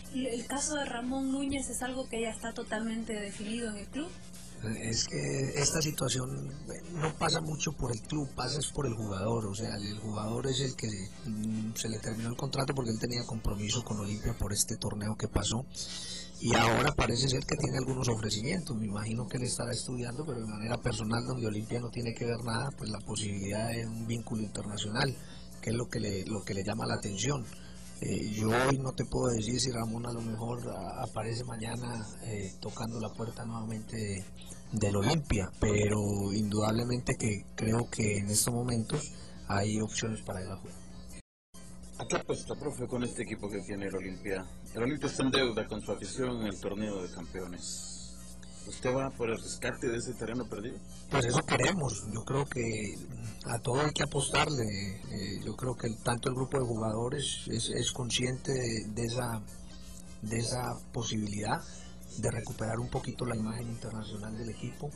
¿El caso de Ramón Núñez es algo que ya está totalmente definido en el club? Es que esta situación no pasa mucho por el club, pasa es por el jugador, o sea, el jugador es el que se le terminó el contrato porque él tenía compromiso con Olimpia por este torneo que pasó y ahora parece ser que tiene algunos ofrecimientos, me imagino que él estará estudiando, pero de manera personal, donde Olimpia no tiene que ver nada, pues la posibilidad de un vínculo internacional, que es lo que le llama la atención. Yo hoy no te puedo decir si Ramón a lo mejor aparece mañana tocando la puerta nuevamente del Olimpia, pero indudablemente que creo que en estos momentos hay opciones para el ajuste. ¿A qué apuesta, profe, con este equipo que tiene el Olimpia? El Olimpia está en deuda con su afición en el torneo de campeones. ¿Usted va por el rescate de ese terreno perdido? Pues eso queremos, yo creo que a todo hay que apostarle, yo creo que tanto el grupo de jugadores es consciente de esa posibilidad de recuperar un poquito la imagen internacional del equipo.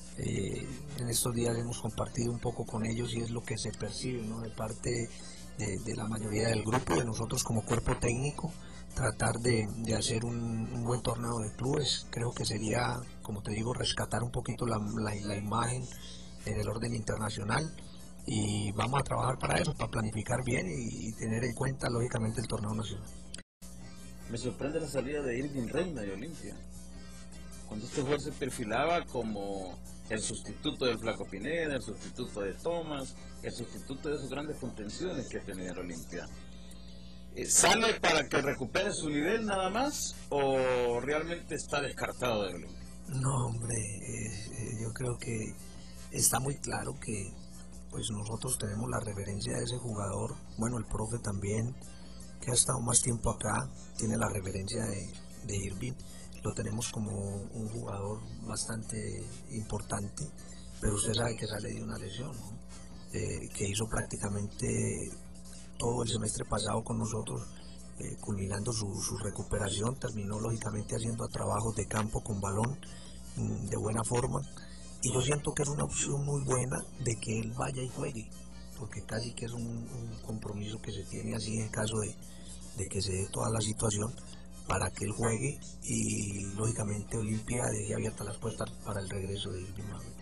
En estos días hemos compartido un poco con ellos y es lo que se percibe, ¿no?, de parte de la mayoría del grupo, de nosotros como cuerpo técnico, tratar de hacer un buen torneo de clubes. Creo que sería, como te digo, rescatar un poquito la imagen en el orden internacional, y vamos a trabajar para eso, para planificar bien y tener en cuenta lógicamente el torneo nacional. Me sorprende la salida de Irving Reina de Olimpia, cuando este jugador se perfilaba como el sustituto del Flaco Pineda, el sustituto de Thomas, el sustituto de esos grandes contenciones que tenía el Olimpia. ¿Sale para que recupere su nivel nada más o realmente está descartado de Olimpia? No, hombre, yo creo que está muy claro que pues nosotros tenemos la reverencia de ese jugador. Bueno, el profe también, que ha estado más tiempo acá, tiene la reverencia de Irving. Lo tenemos como un jugador bastante importante, pero usted sabe que sale de una lesión, ¿no? Que hizo prácticamente todo el semestre pasado con nosotros, culminando su recuperación. Terminó lógicamente haciendo trabajos de campo con balón de buena forma, y yo siento que es una opción muy buena de que él vaya y juegue, porque casi que es un compromiso que se tiene así en caso de que se dé toda la situación, para que él juegue y lógicamente Olimpia deje abiertas las puertas para el regreso de Irving.